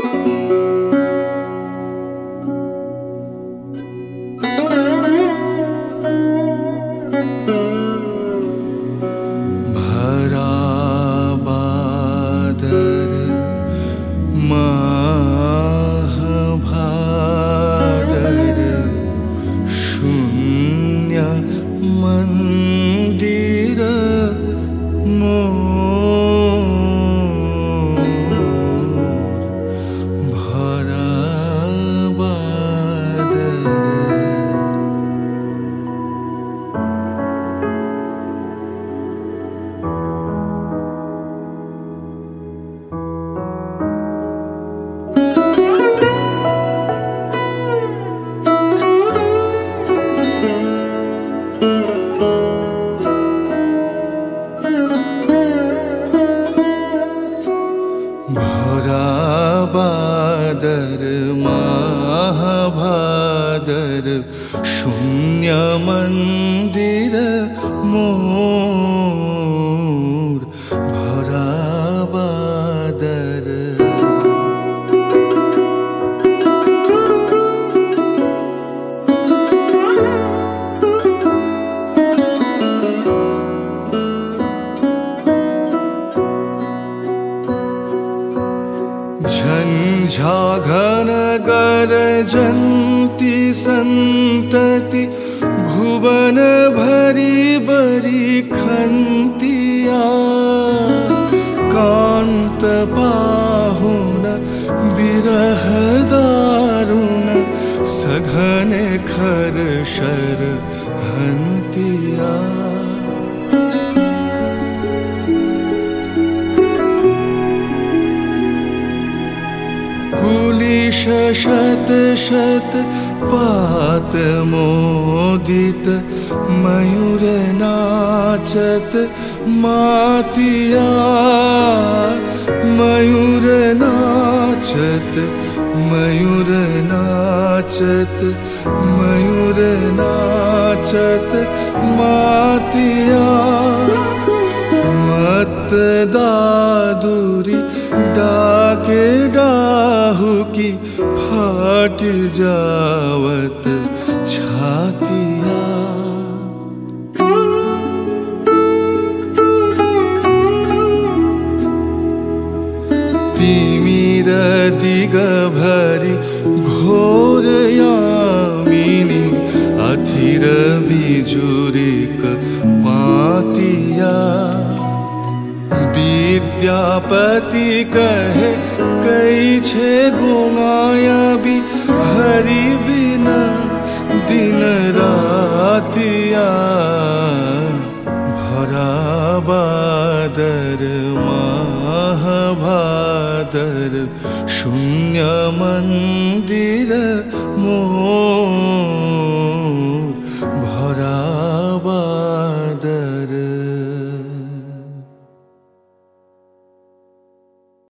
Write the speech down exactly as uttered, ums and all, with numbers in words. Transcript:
महाभादर शून्य मंदिर मोर भरा बादर। झंझा घन गरजन्ति संतति भुवन भरी बरी खंतिया। कांत पाहुन बिरह दारुण सघन खर शर हंतिया। कुलिश शत शत पात मोदित मयूर नाचत मातिया। मयूर नाचत मयूर नाचत मयूर नाचत मातिया। मत दादुरी डाके डाहुकी फाट जावत छातिया। तिमिर दिग भरी घोर यामिनी अथिर बिजुरिक पातिया। विद्यापति कहे कई छे गुमाया भी हरि बिना दिन रातिया। भरा बादर महाभादर शून्य मंदिर मोर भरा